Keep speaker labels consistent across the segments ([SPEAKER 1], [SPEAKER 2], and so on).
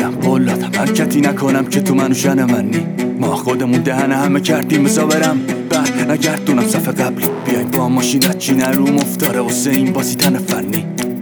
[SPEAKER 1] دیدم قولاتم حرکتی نکنم که تو منو شن منی. ما خودمون دهن همه کردیم بزا برم بعد نگردونم صف قبلی. بیای با ماشینت چی نروم افتاره واسه این بازی تن فنی.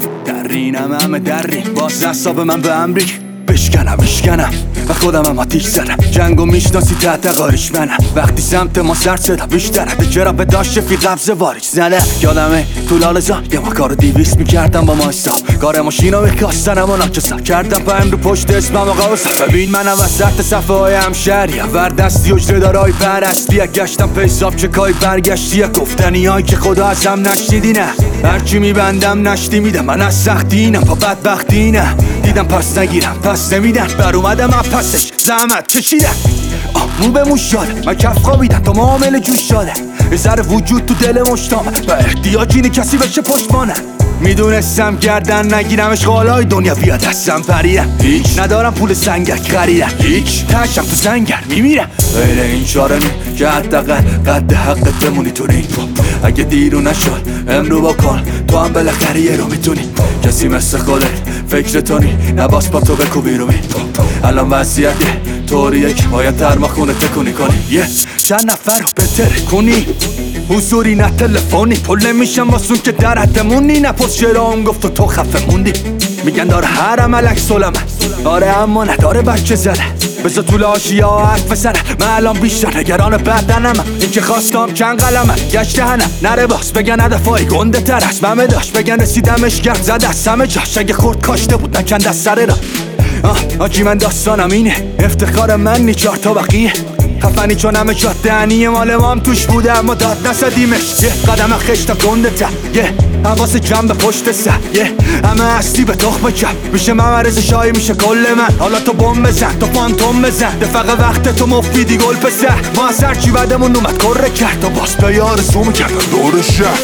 [SPEAKER 1] درینم همه درین باز اعصاب من به امریک بشکنم و خودم هم آتیش زدم. جنگو میشناسی تحت قاریش منم. وقتی سمت ما سر صدا بیشتره چرا به داشت فی قبض واریش زنه. یادمه تو لالزار یه ما کارو 200 میکردم با ما حساب. کار ماشینو میکاستنم و ناچسم کردم پایم رو پشت اسمم و قوسم. ببین منم وسط صفحه های همشهری وردستی اجره دارای پرستی. گشتم پیساب چه کای برگشتی گفتنی هایی که خدا از هم نشنیدی. نه هرچی میبندم نشتی میدم من از سختی اینم پا بدبختی نه. دیدم پس نگیرم پس نمیدن بر اومدم از پسش زحمت کشیدم. مو به مو شاده من کف خوابیدم تا معامل جوش شاده. یه ذره وجود تو دل مشتامه و احتیاج اینه کسی بشه پشتمانه. میدونستم گردن نگیرمش غالای دنیا بیا دستم پریدم. هیچ ندارم پول سنگک خریدم هیچ تشم تو سنگر میمیرم. غیر این چاره نی که حداقل قد حقت بمونی تو رینگ. اگه دیرو نشد امرو بکن تو هم بالاخره یه رو میتونی. کسی مثل خودت فکر تونی نباس با تو بکو بیرومی. الان وضعیته طوریه که باید ترماخونه تکونی کنی. چند نفر رو بهتره کنی حضوری نه تلفنی. پل میشم واسون که در حدمونی. نپرس چرا اون گفت تو خفه موندی. میگن داره هرم علک سلمه آره اما نداره بچه زده. بذار طول آشیا حرف بزنه من الان بیشتر نگران بدنم. این که خواستم چند قلمه گشت دهنم نره باز بگن هدفای گنده تر از ممه داشت. بگن رسیدمش گرد زد از همه جاش. اگه خورد کاشته بود نکند از سر را. آجی من داستانم اینه افتخار من نی 4 تا بقیه خفنی چون همه جات دهنی مال ما هم توش بوده اما داد نسدیمش. قدم خشتم گنده تر حواس جمع به پشت سر همه هستی به تخم کم میشه ممرز شایی میشه کل من. حالا تو بوم بزن تو فانتوم بزن دفقه وقت تو مفیدی گل پسر. ما از هرچی بعدمون اومد کره کرد تا باز به یارزو میکردن دور شهر.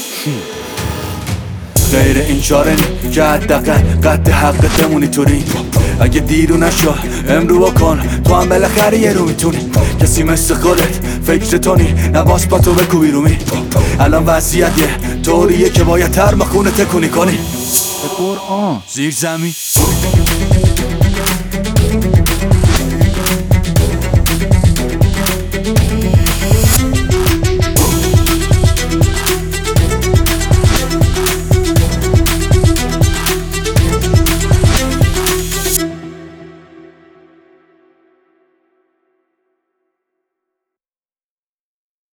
[SPEAKER 1] غیر این چاره نی که حداقل قد حقت بمونی تو رینگ. اگه دیرو نشد امرو بکن تو هم بالاخره یه رو میتونی. کسی مثل خودت فکر تونی نباس با تو بکو بیرومی. الان وضعیت یه طوریه که باید ترماخونه تکونی کنی. به قرآن زیر زمین